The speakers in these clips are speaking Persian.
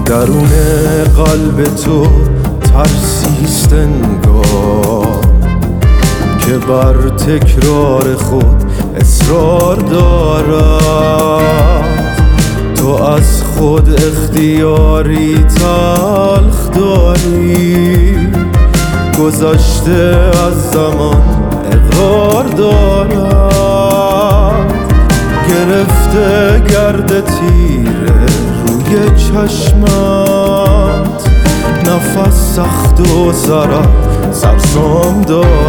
درون قلب تو ترسیست انگار که بر تکرار خود اصرار دارد. تو از خود اختیاری تلخ داری، گذشته از زمان اقرار دارد. گرفته گرد تیره روی چشمت، نفس سخت و سرت سرسام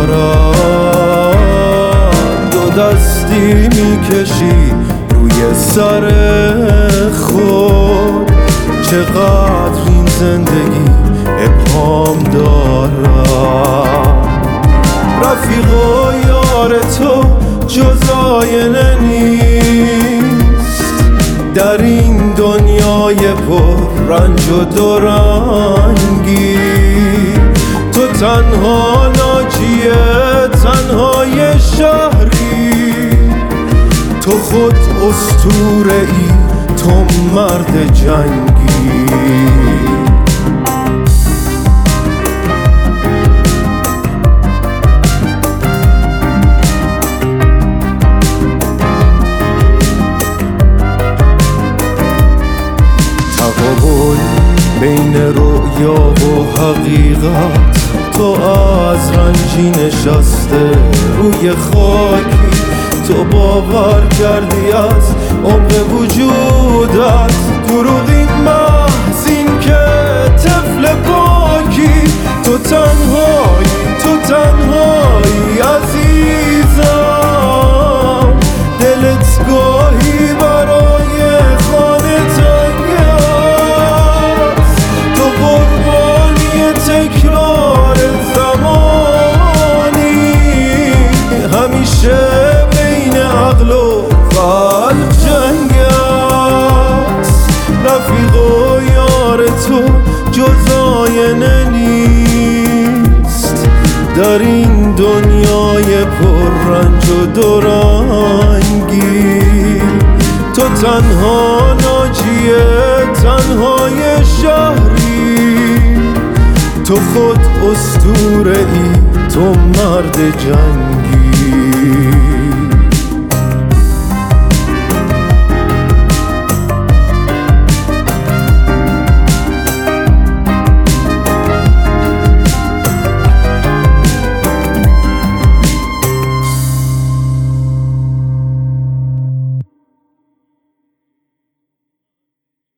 دارد. دو دستی میکشی روی سر خود، چقدر این زندگی ابهام دارد. رفیق و یار تو جز آینه نیست در این دنیای پر رنج و دورنگی. تو تنها ناجیه، تنهای شهری، تو خود اسطوره ای، تو مرد جنگی. تقابل بین رؤیا و حقیقت، تو از رنجی نشسته روی خاکی. تو باور کردی از عمق وجودت دروغی محض این که طفل پاکی. تو تنهایی، تو تنهایی عزیزم، دلت گاهی برای خانه تنگ است. تو قربانی تکرار زمانی، همیشه عقل و قلب جنگ است. رفیق و یار تو جز آینه نیست در این دنیای پر رنج و دورنگی. تو تنها ناجیه، تنهای شهری، تو خود اسطوره ای، تو مرد جنگی.